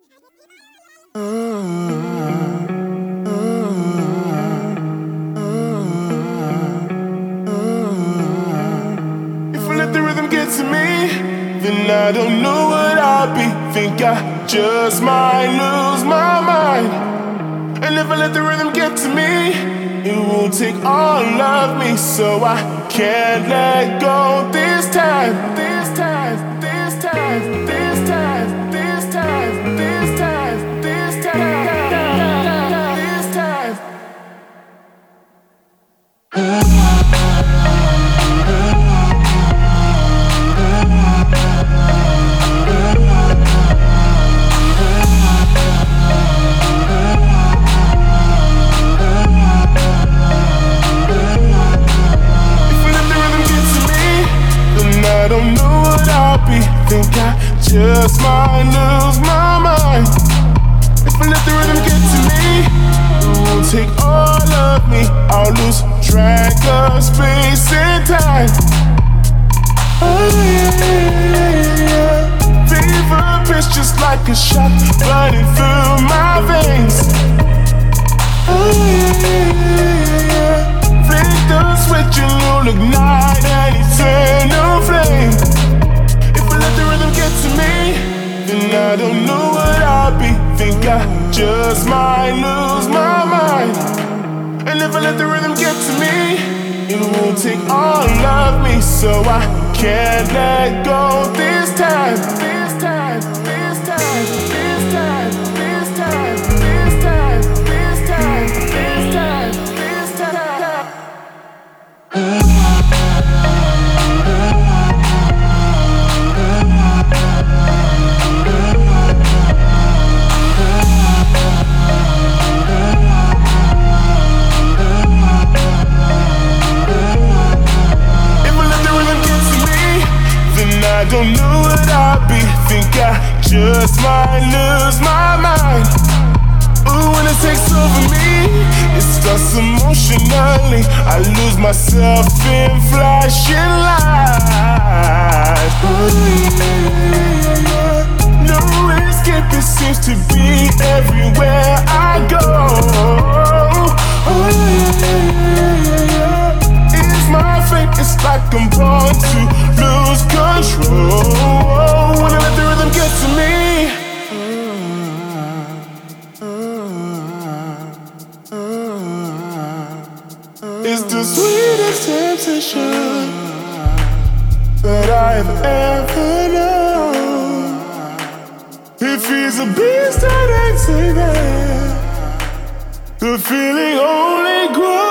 If I let the rhythm get to me, then I don't know what I'll be. Think I just might lose my mind. And if I let the rhythm get to me, it will take all of me. So I can't let go this time. This time, this time, this time, this time, this time, this time, this time. I don't know what I'll be. Think I just might lose my mind. If I let the rhythm get to me, it won't take all of me. I'll lose track of space and time. Oh yeah. Fever pitch just like a shot running through my veins. Oh yeah. Flick the switch and you'll ignite an eternal flame. If I let the rhythm get to me, then I don't know what I'll be. Think I just might lose my mind. And if I let the rhythm get to me, it won't take all of me. So I can't let go this time. This time, this time, this time, this time, this time, this time, this time, this time. I don't know what I'll be. Think I just might lose my mind. Ooh, when it takes over me, it starts emotionally. I lose myself in flashing lights. Ooh, yeah. No escape, it seems to be everywhere I go. Oh, yeah. It's my fate, it's like I'm born to lose control. When I let the rhythm get to me, it's the sweetest sensation that I've ever known. It feels a beast that ain't say that. The feeling only grows.